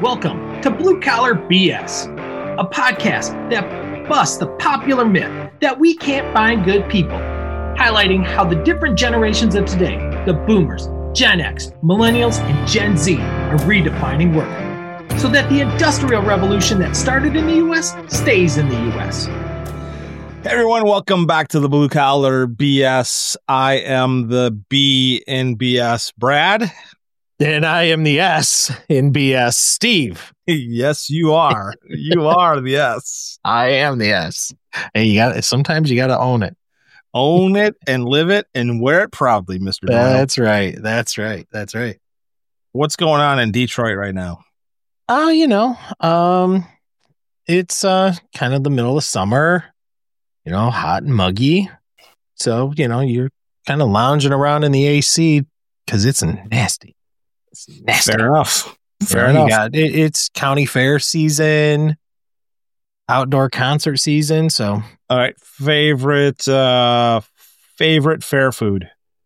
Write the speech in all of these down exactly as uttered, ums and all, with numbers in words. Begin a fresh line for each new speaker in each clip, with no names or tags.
Welcome to Blue Collar B S, a podcast that busts the popular myth that we can't find good people, highlighting how the different generations of today, the boomers, Gen X, millennials, and Gen Z, are redefining work, so that the industrial revolution that started in the U S stays in the U S.
Hey everyone, welcome back to the Blue Collar B S. I am the B in B S, Brad.
And I am the S in B S, Steve.
Yes, you are. You are the S.
I am the S. And you got sometimes you got to own it.
Own it and live it and wear it proudly, Mister Doyle.
That's right. That's right. That's right.
What's going on in Detroit right now?
Oh, you know, um, it's uh kind of the middle of summer, you know, hot and muggy. So, you know, you're kind of lounging around in the A C because it's nasty. It's nasty.
Fair enough. Fair
you know,
enough.
You got, it, it's county fair season, outdoor concert season. So,
all right, favorite uh, favorite fair food.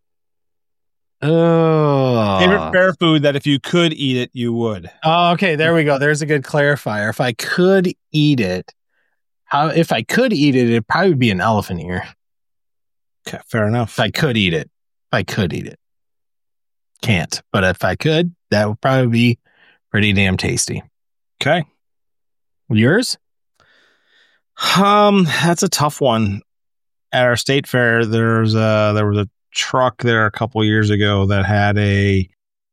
Oh,
favorite fair food that if you could eat it, you would.
Oh, okay. There we go. There's a good clarifier. If I could eat it, how? If I could eat it, it'd probably be an elephant ear.
Okay, fair enough.
If I could eat it, if I could eat it, can't. But if I could, that would probably be pretty damn tasty.
Okay.
Yours?
Um, that's a tough one. At our state fair, there's a there was a truck there a couple years ago that had a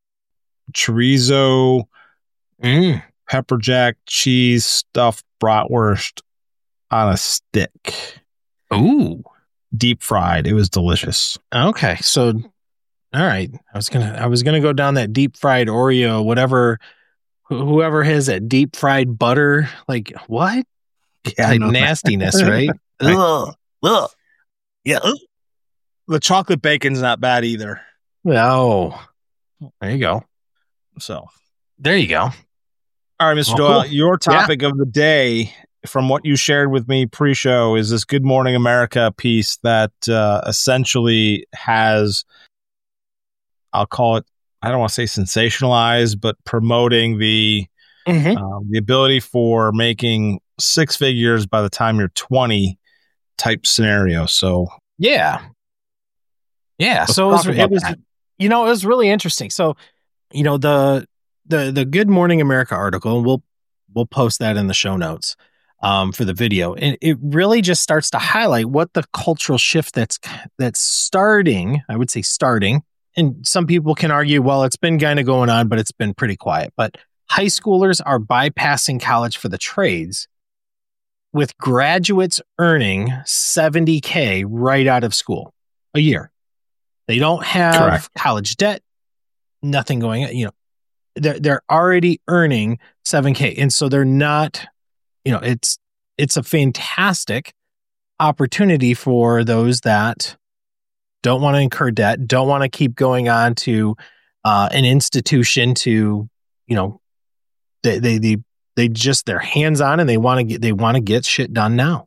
chorizo,
mm.
pepper jack, cheese stuffed bratwurst on a stick.
Ooh,
deep fried. It was delicious.
Okay, so all right, I was gonna I was gonna go down that deep fried Oreo, whatever. Whoever has that deep fried butter, like what?
Yeah,
type nastiness, right? Ugh, ugh, yeah. Ugh.
The chocolate bacon's not bad either.
Oh, there you go.
So
there you go.
All right, Mister
Oh,
Doyle,
cool.
your topic yeah. of the day, from what you shared with me pre-show, is this Good Morning America piece that uh, essentially has, I'll call it, I don't want to say sensationalized, but promoting the mm-hmm. uh, the ability for making six figures by the time you're twenty type scenario. So
yeah, yeah.
Let's
so it was, it was
that.
you know, it was really interesting. So you know the the the Good Morning America article, we'll we'll post that in the show notes um, for the video, and it really just starts to highlight what the cultural shift that's that's starting. I would say starting. And some people can argue, well, it's been kind of going on, but it's been pretty quiet. But high schoolers are bypassing college for the trades, with graduates earning seventy K right out of school a year. They don't have Correct. college debt, nothing going on. You know, they're, they're already earning seven K. And so they're not, you know, it's, it's a fantastic opportunity for those that don't want to incur debt, don't want to keep going on to uh, an institution to, you know, they, they, they, they just, they're hands on and they want to get, they want to get shit done now.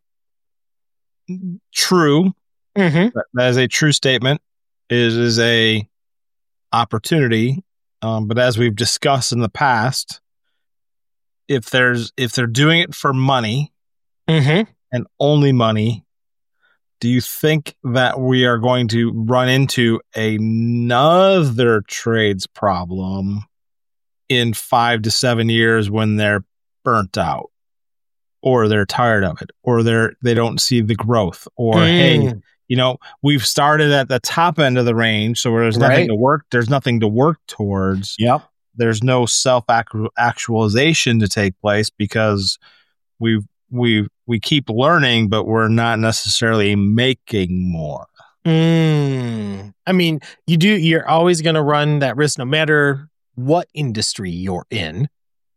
True.
Mm-hmm.
That is a true statement. It is a opportunity. Um, but as we've discussed in the past, if there's, if they're doing it for money
mm-hmm.
and only money, do you think that we are going to run into another trades problem in five to seven years when they're burnt out, or they're tired of it, or they're they don't see the growth, or mm. hey, you know, we've started at the top end of the range, so there's nothing
right.
to work. There's nothing to work towards.
Yep.
There's no self actualization to take place because we've we we keep learning, but we're not necessarily making more.
Mm. I mean, you do. You're always going to run that risk, no matter what industry you're in,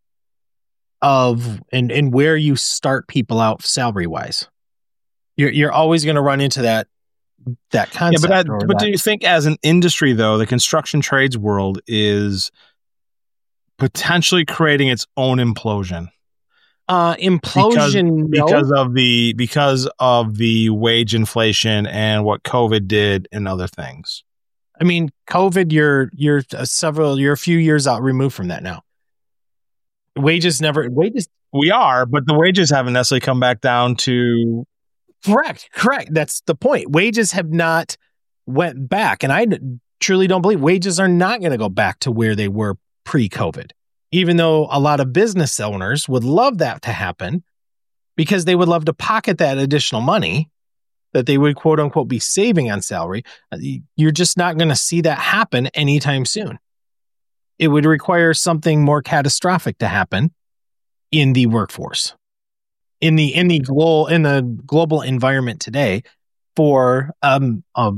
of and and where you start people out salary wise. You're you're always going to run into that that concept.
Yeah, but that, but
that.
do you think as an industry though, the construction trades world is potentially creating its own implosion?
Uh, implosion
because,
no.
because of the because of the wage inflation and what COVID did and other things.
I mean, COVID, you're you're uh, several, you're a few years out removed from that now. wages never wages.
We are, but the wages haven't necessarily come back down to.
Correct, correct. That's the point. Wages have not went back, and I truly don't believe wages are not going to go back to where they were pre-COVID. Even though a lot of business owners would love that to happen because they would love to pocket that additional money that they would quote unquote be saving on salary, you're just not going to see that happen anytime soon. It would require something more catastrophic to happen in the workforce, in the in the global in the global environment today, for um, a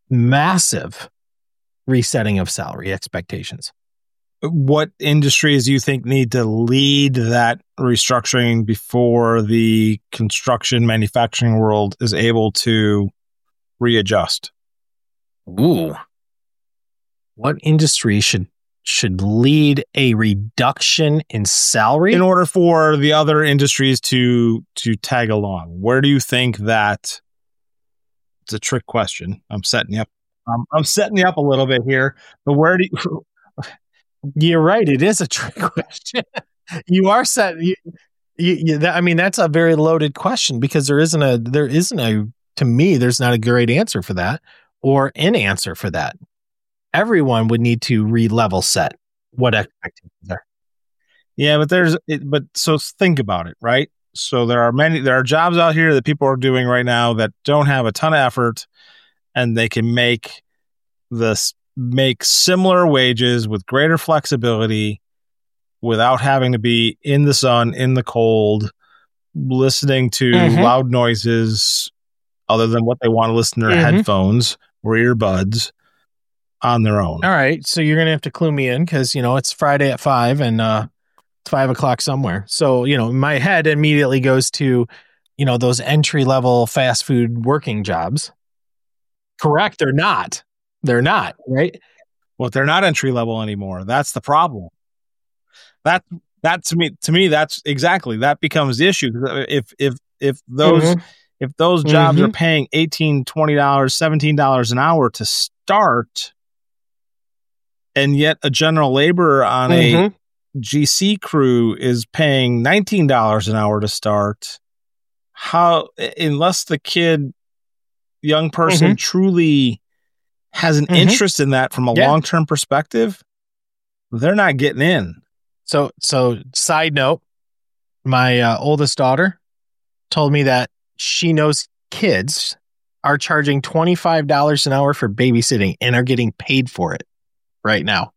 massive resetting of salary expectations.
What industries do you think need to lead that restructuring before the construction manufacturing world is able to readjust?
Ooh. What industry should should lead a reduction in salary
in order for the other industries to to tag along? Where do you think that? It's a trick question. I'm setting you up. Um, I'm setting you up a little bit here, but where do you?
You're right. It is a trick question. You are set. You, you, you, that, I mean, that's a very loaded question because there isn't a, there isn't a, to me, there's not a great answer for that or an answer for that. Everyone would need to re-level set what expectations are.
Yeah, but there's, it, but so think about it, right? So there are many, there are jobs out here that people are doing right now that don't have a ton of effort and they can make this, make similar wages with greater flexibility without having to be in the sun, in the cold, listening to mm-hmm. loud noises other than what they want to listen to their mm-hmm. headphones or earbuds on their own.
All right. So you're going to have to clue me in because, you know, it's Friday at five and uh, it's five o'clock somewhere. So, you know, my head immediately goes to, you know, those entry level fast food working jobs. Correct. They're not. They're not, right?
Well, they're not entry level anymore. That's the problem. That that to me to me that's exactly that becomes the issue. If if if those mm-hmm. if those jobs mm-hmm. are paying eighteen, twenty dollars, seventeen dollars an hour to start, and yet a general laborer on mm-hmm. a G C crew is paying nineteen dollars an hour to start, how unless the kid young person mm-hmm. truly has an mm-hmm. interest in that from a yeah. long-term perspective, they're not getting in.
So, so side note, my uh, oldest daughter told me that she knows kids are charging twenty-five dollars an hour for babysitting and are getting paid for it right now.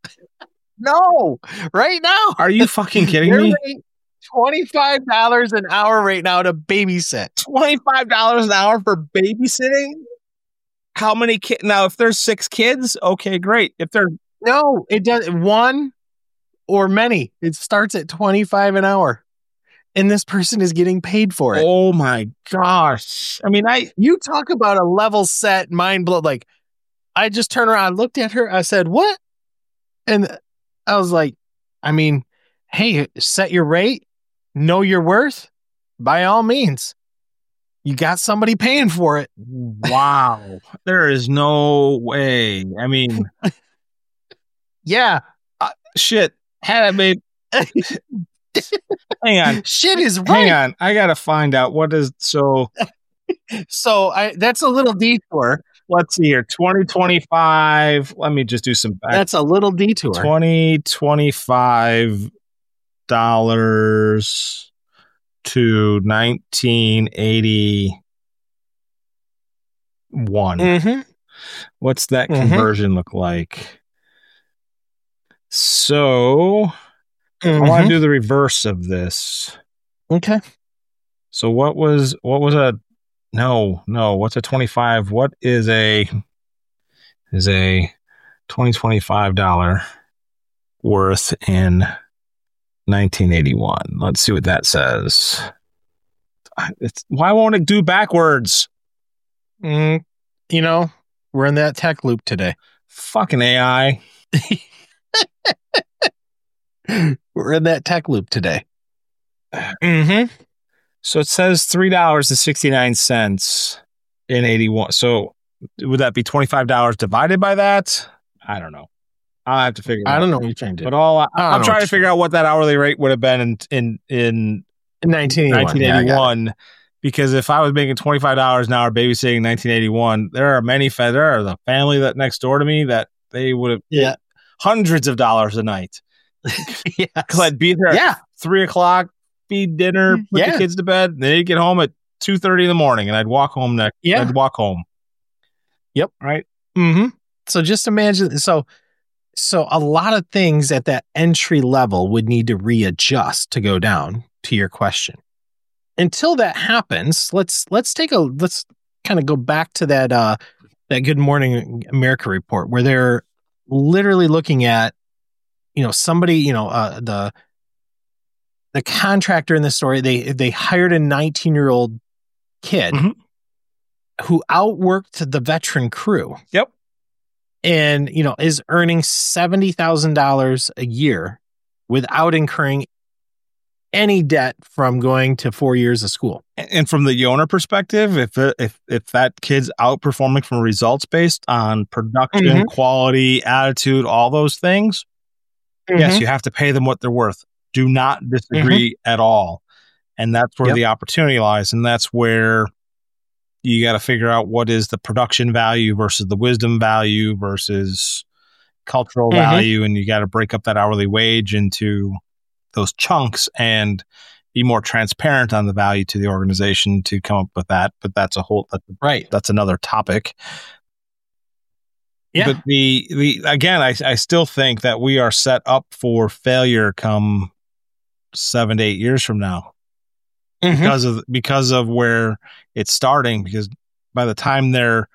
No, right now.
Are you fucking kidding me?
twenty-five dollars an hour right now to babysit.
twenty-five dollars an hour for babysitting? How many kids? Now, if there's six kids, okay, great. If they're
no, it does one or many. It starts at twenty-five an hour, and this person is getting paid for it.
Oh my gosh! I mean, I
you talk about a level set mind blow. Like, I just turned around, looked at her, I said, "What?" And I was like, "I mean, hey, set your rate, know your worth, by all means." You got somebody paying for it.
Wow. There is no way. I mean,
yeah.
Uh, shit. Had I made. Hang on.
Shit is right.
Hang on. I got to find out what is. So.
so I that's a little detour.
Let's see here. twenty twenty-five. Let me just do some. Back.
That's a little detour.
twenty twenty-five dollars. To nineteen eighty-one.
Mm-hmm.
What's that conversion mm-hmm. look like? So mm-hmm. I want to do the reverse of this.
Okay.
So what was what was a no no what's a twenty-five? What is a is a twenty twenty-five dollar worth in nineteen eighty-one. Let's see what that says. It's, why won't it do backwards?
Mm, you know, we're in that tech loop today.
Fucking A I.
We're in that tech loop today.
Mm-hmm. So it says three dollars and sixty-nine cents in eighty-one. So would that be twenty-five dollars divided by that? I don't know. I'll have to figure it out.
I don't know what you're trying to do.
But all I,
I don't
I'm
know
trying
what
to
you-
figure out what that hourly rate would have been in in in
In nineteen eighty-one.
nineteen
Yeah, I got it.
eighty-one. Because if I was making twenty-five dollars an hour babysitting in nineteen eighty-one, there are many, fa- there are the family that next door to me that they would have
Yeah.
hundreds of dollars a night.
Yes.
Because I'd be there
Yeah.
at three o'clock, feed dinner, put
Yeah.
the kids to bed, and they'd get home at two thirty in the morning, and I'd walk home next.
Yeah.
I'd walk home.
Yep.
Right.
Mm-hmm. So just imagine. So, so a lot of things at that entry level would need to readjust to go down. To your question, until that happens, let's let's take a let's kind of go back to that uh, that Good Morning America report where they're literally looking at, you know, somebody, you know, uh, the the contractor in the story. They they hired a nineteen year old kid
Mhm.
who outworked the veteran crew.
Yep.
And, you know, is earning seventy thousand dollars a year without incurring any debt from going to four years of school.
And from the owner perspective, if if if that kid's outperforming from results based on production,
Mhm.
quality, attitude, all those things, yes, you have to pay them what they're worth. Do not disagree at all. And that's where
Yep.
the opportunity lies. And that's where you got to figure out what is the production value versus the wisdom value versus cultural
Mhm.
value. And you got to break up that hourly wage into those chunks and be more transparent on the value to the organization to come up with that. But that's a whole, that's,
Right.
that's another topic.
Yeah.
But the, the, again, I, I still think that we are set up for failure come seven to eight years from now
Mhm.
because of, because of where it's starting, because by the time they're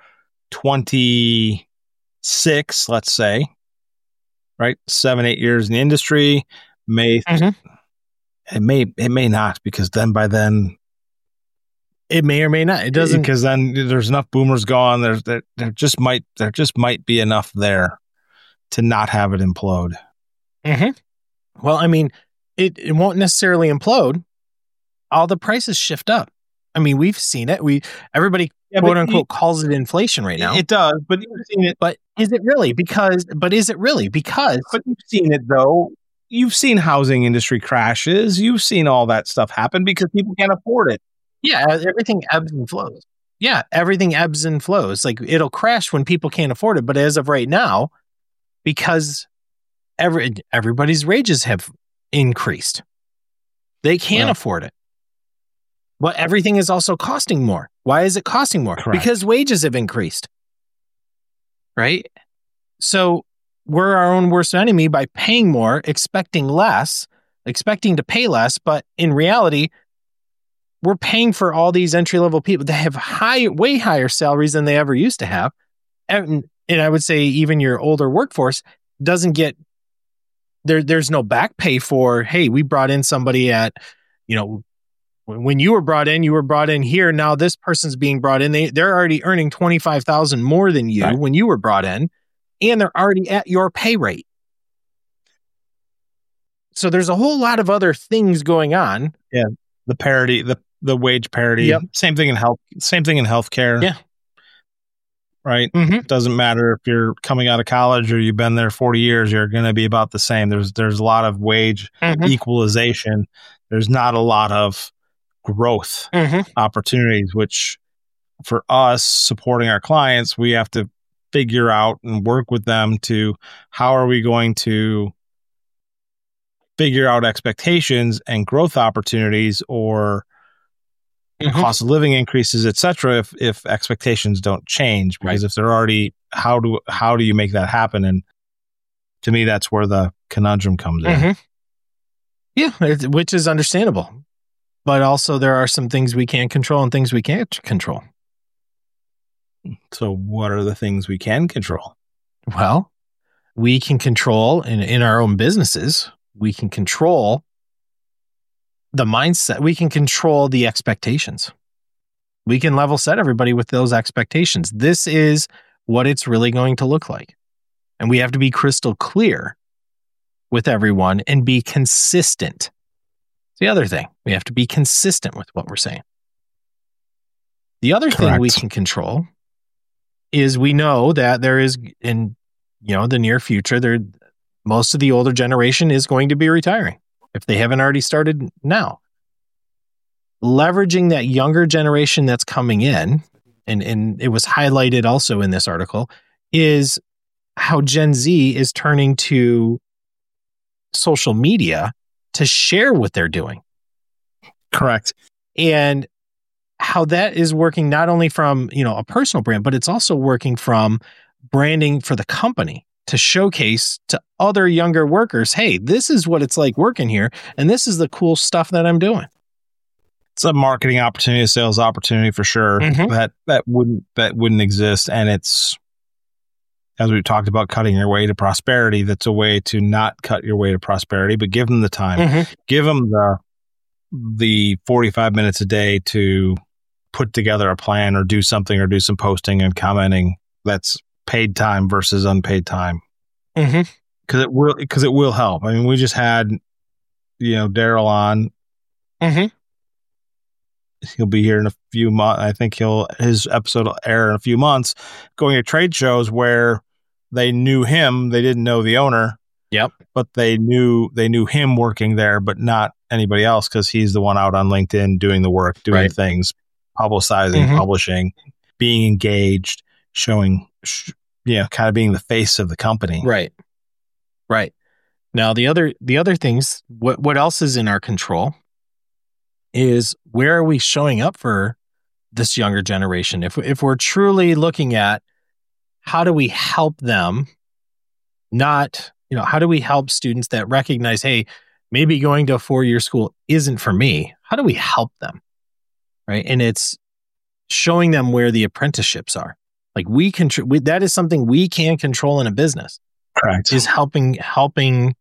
twenty-six, let's say, right, seven, eight years in the industry, may,
Mhm.
it may, it may not, because then by then,
It may or may not. It doesn't.
because then there's enough boomers gone. There's, there, there just might, there just might be enough there to not have it implode.
Mhm. Well, I mean, it, it won't necessarily implode. All the prices shift up. I mean, we've seen it. We everybody
Yeah,
quote
but
unquote
you-
calls it inflation right now.
It does, but you've seen it.
but is it really? Because but is it really? Because
But you've seen it though. You've seen housing industry crashes. You've seen all that stuff happen because people can't afford it.
yeah, everything ebbs and flows. Yeah, everything ebbs and flows. Like it'll crash when people can't afford it. But as of right now, because every everybody's wages have increased, they can't
Well-
afford it. But everything is also costing more. Why is it costing more?
Correct.
Because wages have increased. Right? So we're our own worst enemy by paying more, expecting less, expecting to pay less, but in reality, we're paying for all these entry level people that have high, way higher salaries than they ever used to have. And, and I would say even your older workforce doesn't get there. There's no back pay for, hey, we brought in somebody at, you know, when when you were brought in, you were brought in here. Now this person's being brought in. They, they're already earning twenty-five thousand more than you
Right.
when you were brought in, and they're already at your pay rate. So there's a whole lot of other things going on.
The parity, the the wage parity.
Yep.
Same thing in health. Same thing in healthcare.
Yeah.
Right.
Mm-hmm.
It doesn't matter if you're coming out of college or you've been there forty years. You're going to be about the same. There's there's a lot of wage
Mm-hmm.
equalization. There's not a lot of growth
Mm-hmm.
opportunities, which for us supporting our clients, we have to figure out and work with them to how are we going to figure out expectations and growth opportunities or
Mhm.
cost of living increases, et cetera, if, if expectations don't change, because if they're already, how do, how do you make that happen? And to me, that's where the conundrum comes in.
Mhm. Yeah, it- which is understandable. But also there are some things we can control and things we can't control.
So what are the things we can control?
Well, we can control in, in our own businesses, we can control the mindset, we can control the expectations. We can level set everybody with those expectations. This is what it's really going to look like. And we have to be crystal clear with everyone and be consistent. It's the other thing. We have to be consistent with what we're saying. The other thing we
Correct.
can control is we know that there is, and you know, the near future, they're most of the older generation is going to be retiring if they haven't already started now. Leveraging that younger generation that's coming in, and, and it was highlighted also in this article, is how Gen Z is turning to social media to share what they're doing.
Correct.
And how that is working not only from, you know, a personal brand, but it's also working from branding for the company to showcase to other younger workers, hey, this is what it's like working here, and this is the cool stuff that I'm doing.
It's a marketing opportunity, a sales opportunity for sure.
Mhm.
That that wouldn't that wouldn't exist. And it's, as we talked about, cutting your way to prosperity. That's a way to not cut your way to prosperity, but give them the time.
Mhm.
Give them the the forty-five minutes a day to put together a plan or do something or do some posting and commenting. That's paid time versus unpaid time.
Mhm.
Because it will because it will help. I mean, we just had, you know, Daryl on.
Mhm.
He'll be here in a few months. I think he'll his episode will air in a few months, going to trade shows where they knew him. They didn't know the owner.
Yep.
But they knew they knew him working there, but not anybody else, because he's the one out on LinkedIn doing the work, doing
Right.
things, publicizing,
Mhm.
publishing, being engaged, showing, sh- you know, kind of being the face of the company.
Right. Right. Now the other the other things, what what else is in our control is where are we showing up for this younger generation? If if we're truly looking at how do we help them, not, you know, how do we help students that recognize, hey, maybe going to a four-year school isn't for me. How do we help them? Right? And it's showing them where the apprenticeships are. Like we can, we, that is something we can control in a business.
Correct.
Is helping helping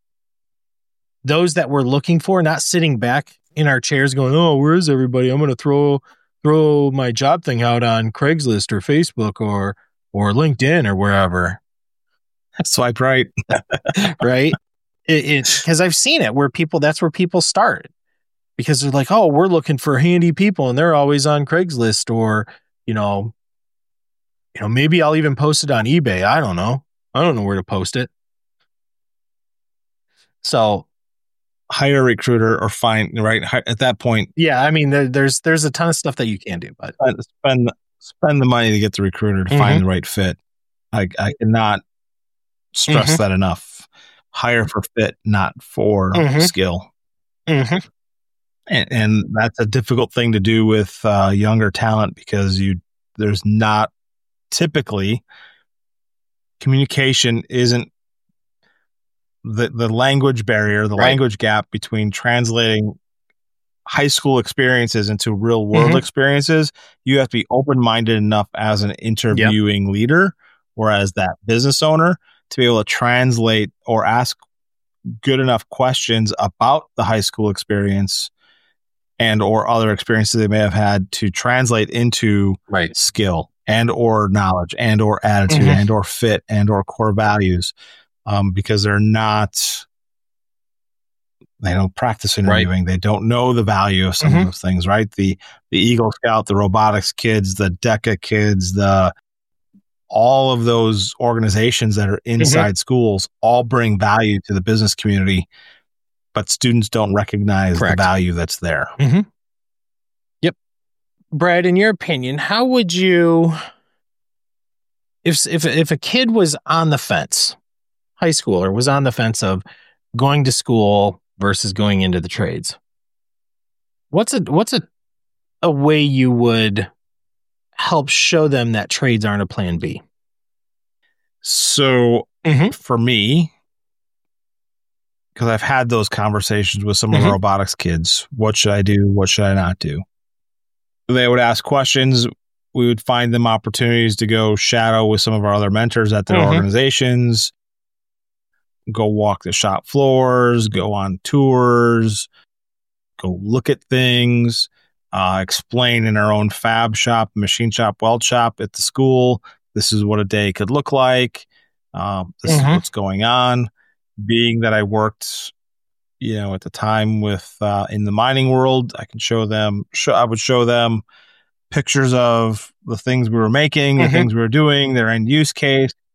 those that we're looking for, not sitting back in our chairs going, oh, where is everybody? I'm going to throw throw my job thing out on Craigslist or Facebook or or LinkedIn or wherever.
Swipe right.
Right? It because I've seen it where people, that's where people start, because they're like, oh, we're looking for handy people, and they're always on Craigslist, or you know, you know, maybe I'll even post it on eBay. I don't know. I don't know where to post it. So
Hire a recruiter or find, right? Hi- At that point,
yeah, I mean, there, there's there's a ton of stuff that you can do, but
spend spend, spend the money to get the recruiter to
Mhm.
find the right fit. I, I cannot stress
Mhm.
that enough. Hire for fit, not for
Mhm.
skill.
Mhm.
And, and that's a difficult thing to do with uh, younger talent, because you there's not typically communication isn't the the language barrier, the
Right.
language gap between translating high school experiences into real world
Mhm.
experiences. You have to be open minded enough as an interviewing leader or as that business owner to be able to translate or ask good enough questions about the high school experience and or other experiences they may have had to translate into
Right.
skill and or knowledge and or attitude
Mhm.
and or fit and or core values, um, because they're not, they don't practice interviewing. They don't know the value of some
Mhm.
of those things, right? The the Eagle Scout, the robotics kids, the DECA kids, the all of those organizations that are inside schools all bring value to the business community, but students don't recognize
Correct.
the value that's there.
Mhm. Yep. Brad, in your opinion, how would you, if if if a kid was on the fence, high schooler was on the fence of going to school versus going into the trades, what's a what's a a way you would help show them that trades aren't a plan B?
So
Mhm.
for me, because I've had those conversations with some of the
Mhm.
robotics kids, what should I do? What should I not do? They would ask questions. We would find them opportunities to go shadow with some of our other mentors at their
Mhm.
organizations, go walk the shop floors, go on tours, go look at things, uh, explain in our own fab shop, machine shop, weld shop at the school. This is what a day could look like. Um, this
Mhm.
is what's going on. Being that I worked, you know, at the time with uh, in the mining world, I can show them. Show, I would show them pictures of the things we were making, the
Mhm.
things we were doing, their end use case,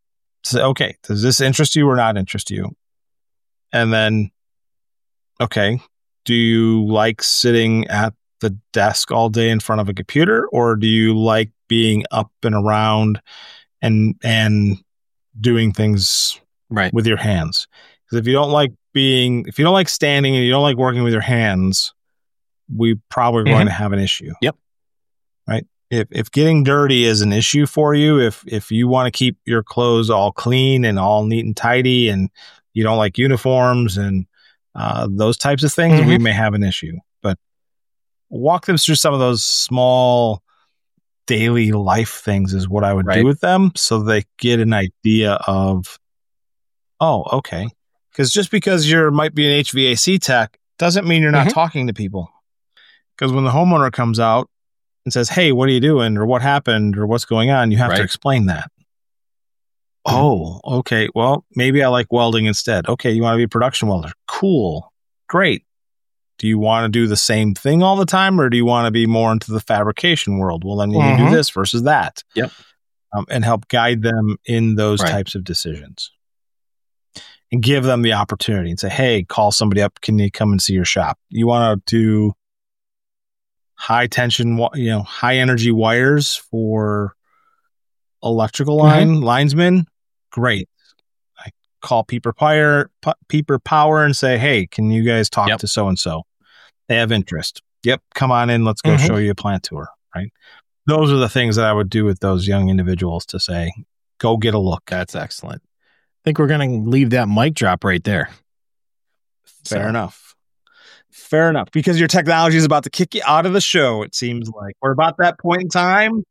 say, okay, does this interest you or not interest you? And then, okay, do you like sitting at the desk all day in front of a computer, or do you like being up and around and and doing things
right
with your hands? Because if you don't like being, if you don't like standing and you don't like working with your hands, we probably are mm-hmm. going to have an issue.
Yep.
Right. If if getting dirty is an issue for you, if if you want to keep your clothes all clean and all neat and tidy, and you don't like uniforms and uh, those types of things, mm-hmm. we may have an issue. But walk them through some of those small daily life things is what I would right. do with them, so they get an idea of, oh, okay. Because just because you might be an H V A C tech doesn't mean you're not mm-hmm. talking to people. Because when the homeowner comes out and says, hey, what are you doing? Or what happened? Or what's going on? You have right. to explain that. Mm-hmm. Oh, okay. Well, maybe I like welding instead. Okay, you want to be a production welder. Cool. Great. Do you want to do the same thing all the time, or do you want to be more into the fabrication world? Well, then you mm-hmm. can do this versus that.
Yep. Um,
and help guide them in those
right.
types of decisions. And give them the opportunity and say, hey, call somebody up. Can you come and see your shop? You want to do high tension, you know, high energy wires for electrical line mm-hmm. linesmen? Great. I call Pieper Power, P- Pieper Power and say, hey, can you guys talk yep. to so-and-so? They have interest. Yep. Come on in. Let's go mm-hmm. show you a plant tour. Right. Those are the things that I would do with those young individuals to say, go get a look.
That's excellent. I think we're going to leave that mic drop right there.
Fair so. enough. Fair enough. Because your technology is about to kick you out of the show, it seems like. We're about that point in time.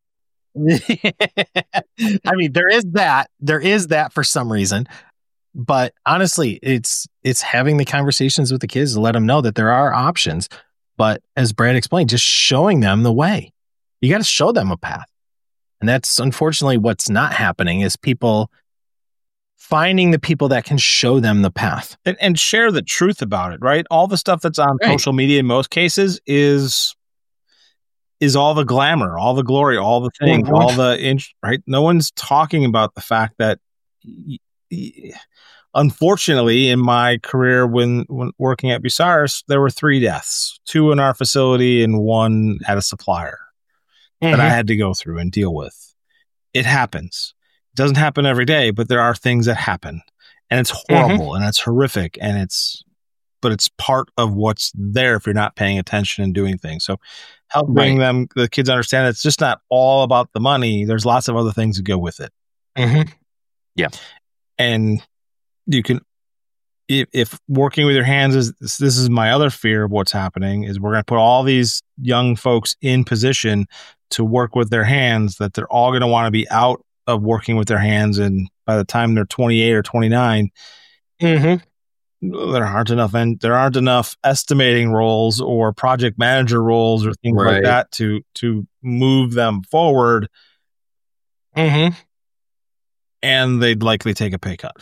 I mean, there is that. There is that for some reason. But honestly, it's it's having the conversations with the kids to let them know that there are options. But as Brad explained, just showing them the way. You got to show them a path. And that's unfortunately what's not happening is people finding the people that can show them the path.
And, and share the truth about it, right? All the stuff that's on right. social media in most cases is is all the glamour, all the glory, all the things, mm-hmm. all the, in, right? No one's talking about the fact that, y- y- unfortunately, in my career when, when working at Bucyrus, there were three deaths, two in our facility and one at a supplier mm-hmm. that I had to go through and deal with. It happens. It doesn't happen every day, but there are things that happen, and it's horrible mm-hmm. and it's horrific, and it's, but it's part of what's there if you're not paying attention and doing things. So help bring right. them, the kids understand it's just not all about the money. There's lots of other things that go with it.
Mm-hmm. Yeah.
And you can, if, if working with your hands is, this is my other fear of what's happening, is we're going to put all these young folks in position to work with their hands, that they're all going to want to be out of working with their hands. And by the time they're twenty-eight or twenty-nine, mm-hmm. there aren't enough, and there aren't enough estimating roles or project manager roles or things right. like that to, to move them forward.
Mm-hmm.
And they'd likely take a pay cut.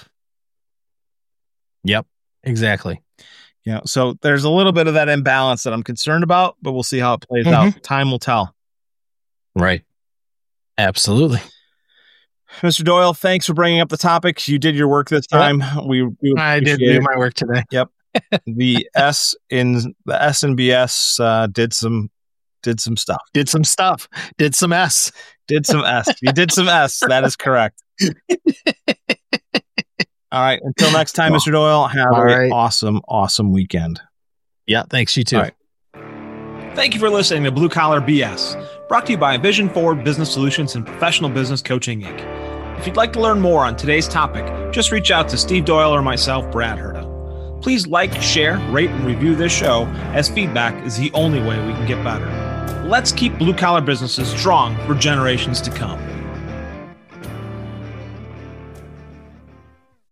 Yep, exactly.
You know, so there's a little bit of that imbalance that I'm concerned about, but we'll see how it plays
mm-hmm.
out. Time will tell.
Right. Absolutely.
Mister Doyle, thanks for bringing up the topic. You did your work this time. Yep. We, we
I did do my work today.
Yep. The S in the S and B S uh, did some did some stuff.
Did some stuff. Did some S.
Did some S. You did some S. That is correct. All right. Until next time, Mister Doyle, have an right. awesome, awesome weekend.
Yeah. Thanks. You too.
All right.
Thank you for listening to Blue Collar B S, brought to you by Vision Forward Business Solutions and Professional Business Coaching, Incorporated. If you'd like to learn more on today's topic, just reach out to Steve Doyle or myself, Brad Herta. Please like, share, rate, and review this show, as feedback is the only way we can get better. Let's keep blue-collar businesses strong for generations to come.